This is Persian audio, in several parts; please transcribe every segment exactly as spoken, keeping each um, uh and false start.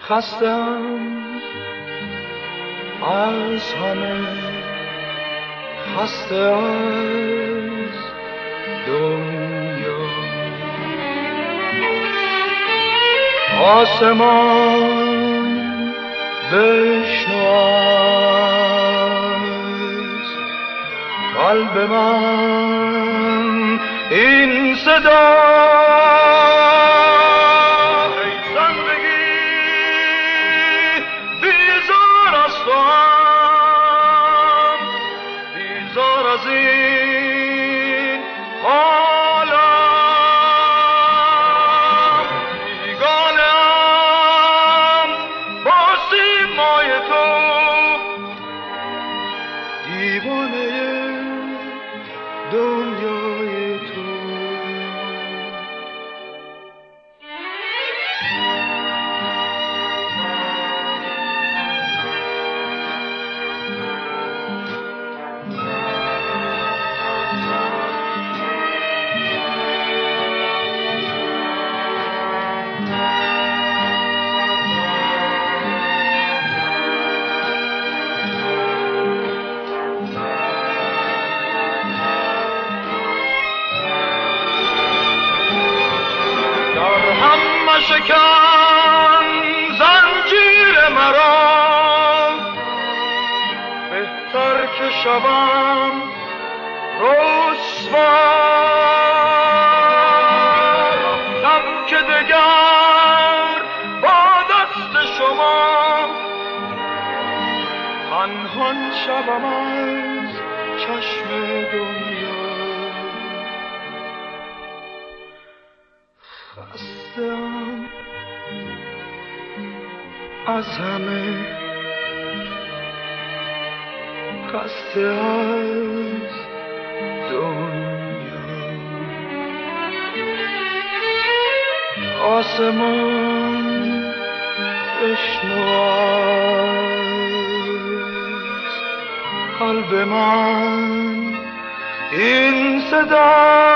خستم از همه، خسته از دنیا. آسمان بشنو از قلب من این صدا. شکن زنجیر مرا، بهتر که شوم رسوا. رفتم که دگر با دست شما پنهان شوم از چشم دنیا. خستم از همه، خسته از دنیا. آسمان بشنو از قلب من این صدا.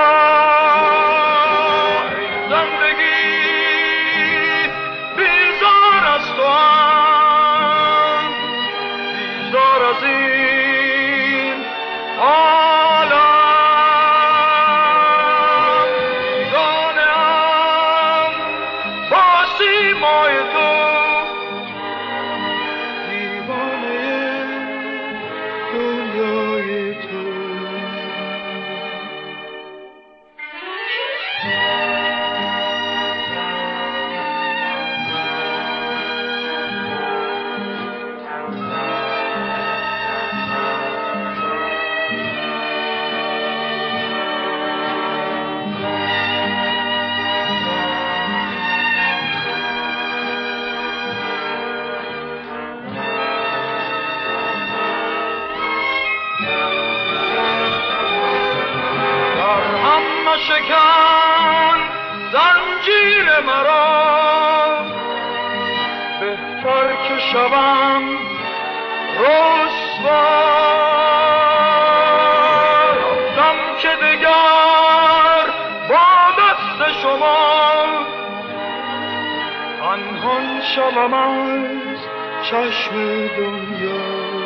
شکن زنجیر مرا، بهتر که شوم رسوا. رفتم که دگر با دست شما پنهان شوم از چشم دنیا.